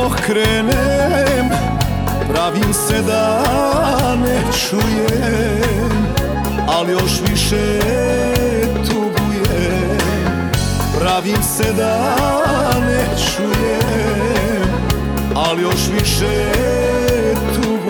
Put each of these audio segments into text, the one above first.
okrenem, pravim se da ne čujem, ali još više tugujem. Pravim se da ne čujem, ali još više tugujem.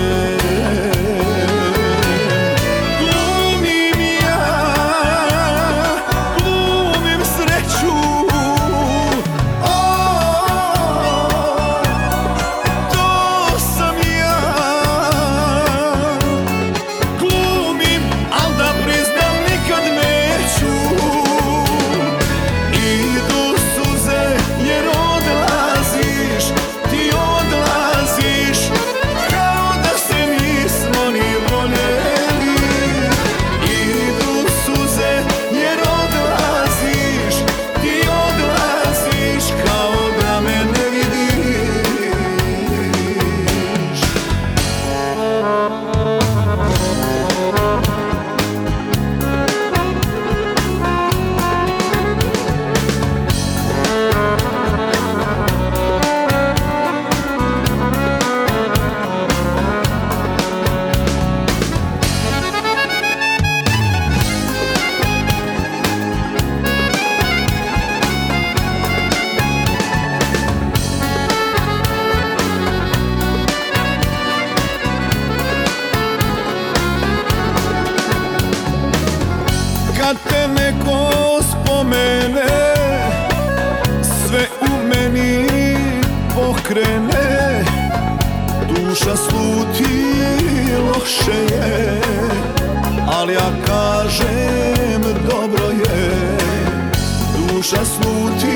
Kad te neko spomene, sve u meni pokrene. Duša sluti, loše je, ali ja kažem dobro je. Duša sluti,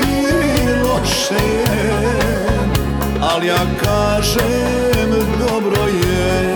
loše je, ali ja kažem dobro je.